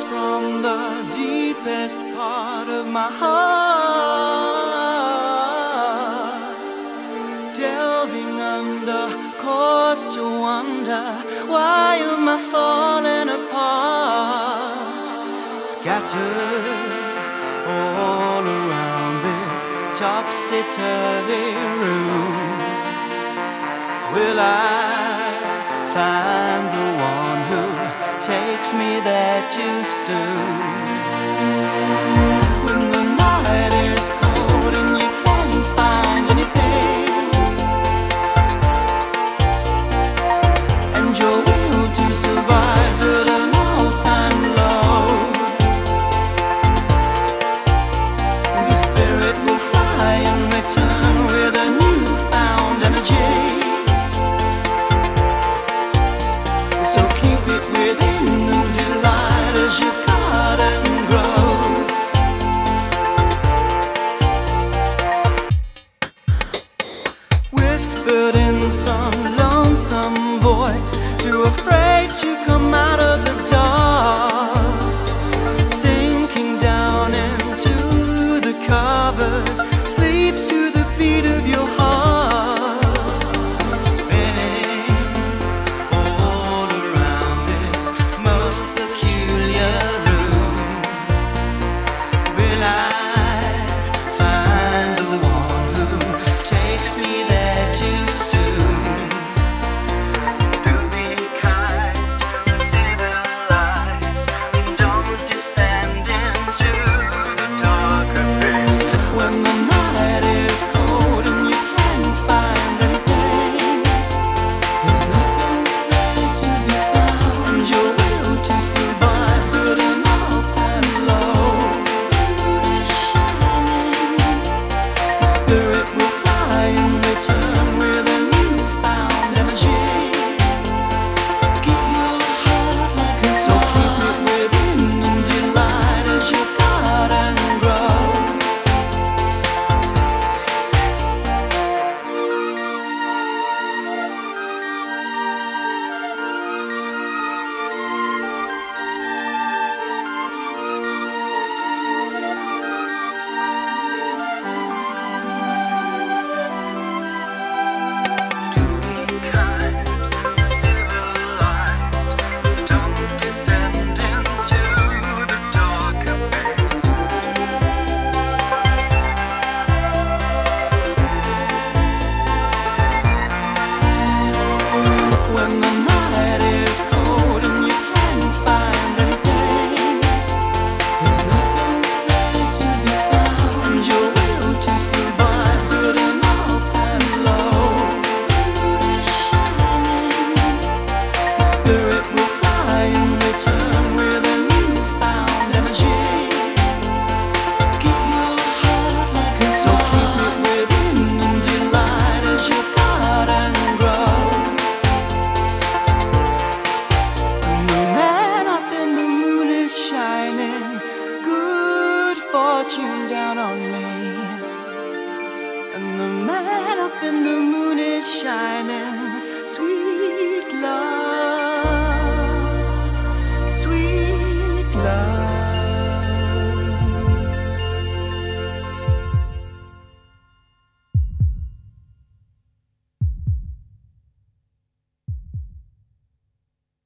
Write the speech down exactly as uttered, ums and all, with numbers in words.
from the deepest part of my heart, delving under, cause to wonder, why am I falling apart? Scattered all around this topsy-turvy room, will I find the one who takes me there too soon? When the night is cold and you can't find anything, and your will to survive's at an all-time low, the spirit will fly and return with a newfound energy. So keep it within and delight as your garden grows. Whispered in some lonesome voice, too afraid to come out of the dark, sinking down into the covers, sleep to the beat of your heart, spinning all around this most peculiar room. Will I find the one who takes me there too soon? Do be kind, civilized, don't descend into the dark abyss. When the night is cold and you can't find anything, there's nothing there to be found. Your will to survive's at an all-time low. The moon is shining, the spirit will fly and return with a newfound energy. Give your heart like a so keep it within and delight as your garden grows. Do be kind, civilized, don't descend into the dark abyss. When the night is cold and you can't find anything, there's nothing there to be found. Your will to survive's at an all-time low. The moon is shining, the spirit will fly and return with a newfound energy. Give your heart like a so keep it within and delight as your garden grows. And the man up in the moon is shining, good fortune down on me. And the man up in the moon is shining, sweet love.